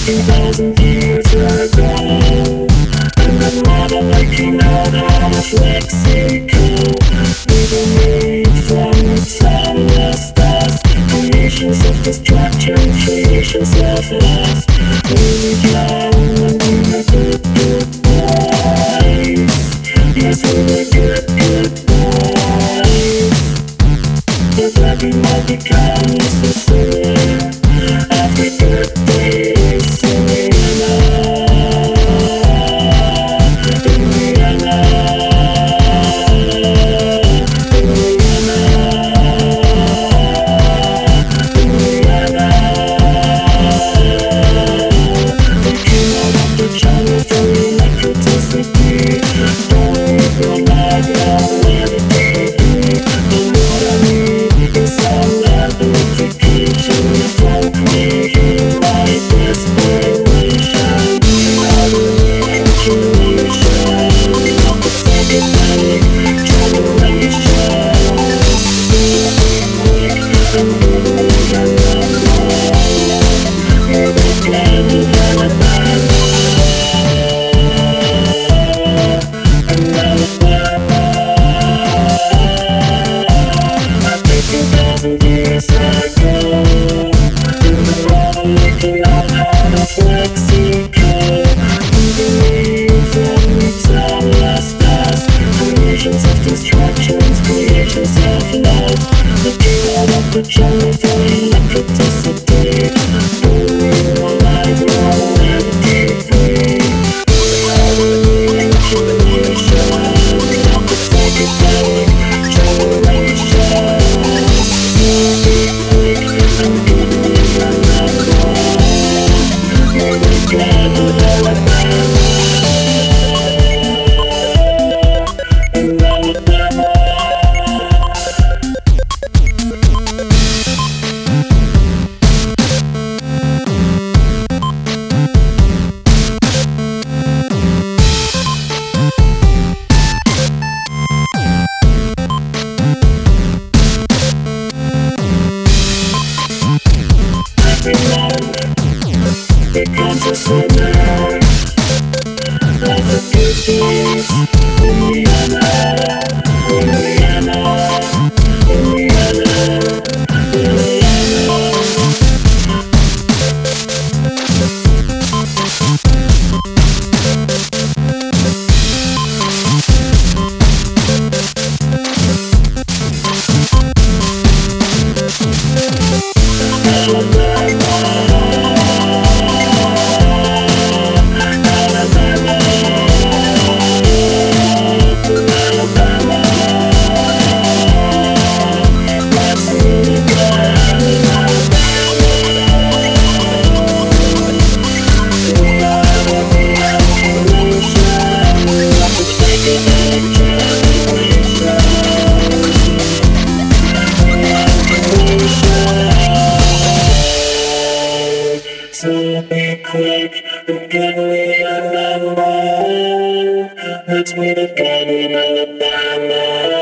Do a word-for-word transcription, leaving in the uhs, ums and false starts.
two thousand years ago, and I'm never making out of Mexico. We believe from the timeless past, creations of destruction, creations of lust. Here we go, in the good, good boys. Yes, we're the good, good boys. If everyone becomes the same after good days in Vienna, in Vienna, in Vienna, in Vienna. We came out of the jungle from electricity. Don't leave your life, don't let it take me. But what I need is some amplification from creating my desperation. Out of the imagination of the psychedelic generation. Sleeping awake and moving and unknown. You're the planet and a man. And Alabama, I think two thousand years ago, in the water looking out out of Mexico. We believe in the timeless past, creations of destructions, creations of love. We came out of the jungle for electricity. Don't live your life, no empty free. Out of the imagination of the psychedelic generation. Sleeping awake and moving and unknown. You're the planet Alabama. In Alabama. Everyone becomes a sinner of the good days. Indiana, Indiana, Indiana, Indiana. So be quick and give me a number. Let's meet again in Alabama.